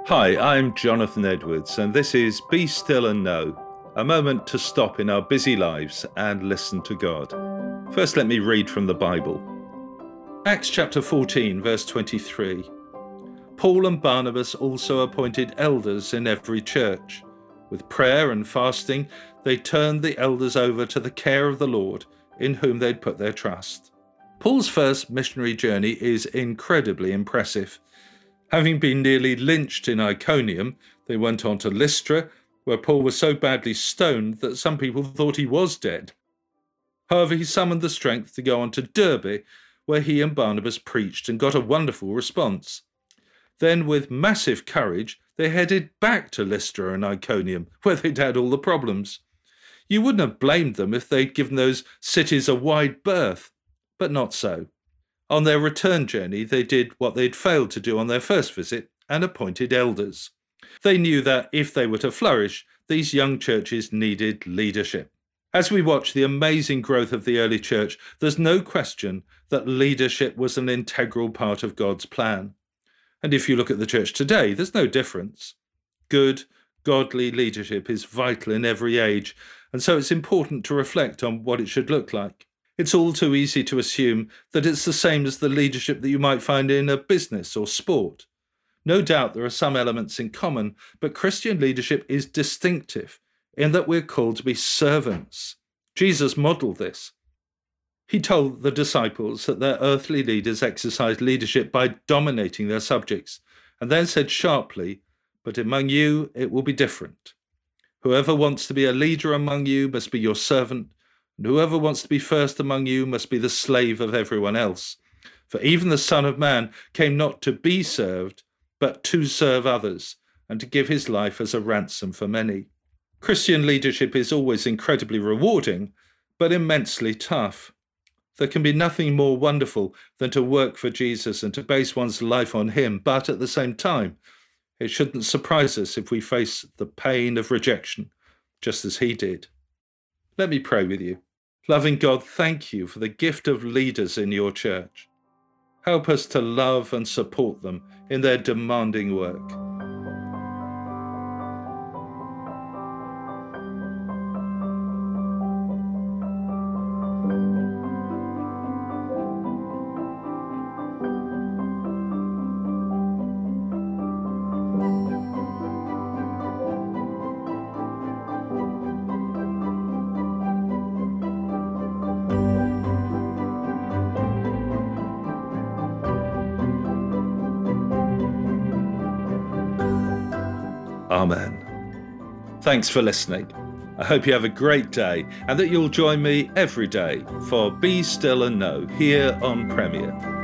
Hi, I'm Jonathan Edwards, and this is Be Still and Know, a moment to stop in our busy lives and listen to God. First, let me read from the Bible. Acts chapter 14, verse 23. Paul and Barnabas also appointed elders in every church. With prayer and fasting, they turned the elders over to the care of the Lord, in whom they'd put their trust. Paul's first missionary journey is incredibly impressive. Having been nearly lynched in Iconium, they went on to Lystra, where Paul was so badly stoned that some people thought he was dead. However, he summoned the strength to go on to Derbe, where he and Barnabas preached and got a wonderful response. Then, with massive courage, they headed back to Lystra and Iconium, where they'd had all the problems. You wouldn't have blamed them if they'd given those cities a wide berth, but not so. On their return journey, they did what they'd failed to do on their first visit and appointed elders. They knew that if they were to flourish, these young churches needed leadership. As we watch the amazing growth of the early church, there's no question that leadership was an integral part of God's plan. And if you look at the church today, there's no difference. Good, godly leadership is vital in every age, and so it's important to reflect on what it should look like. It's all too easy to assume that it's the same as the leadership that you might find in a business or sport. No doubt there are some elements in common, but Christian leadership is distinctive in that we're called to be servants. Jesus modelled this. He told the disciples that their earthly leaders exercised leadership by dominating their subjects, and then said sharply, "But among you it will be different. Whoever wants to be a leader among you must be your servant, and whoever wants to be first among you must be the slave of everyone else. For even the Son of Man came not to be served, but to serve others, and to give his life as a ransom for many." Christian leadership is always incredibly rewarding, but immensely tough. There can be nothing more wonderful than to work for Jesus and to base one's life on him, but at the same time, it shouldn't surprise us if we face the pain of rejection, just as he did. Let me pray with you. Loving God, thank you for the gift of leaders in your church. Help us to love and support them in their demanding work. Amen. Thanks for listening. I hope you have a great day and that you'll join me every day for Be Still and Know here on Premier.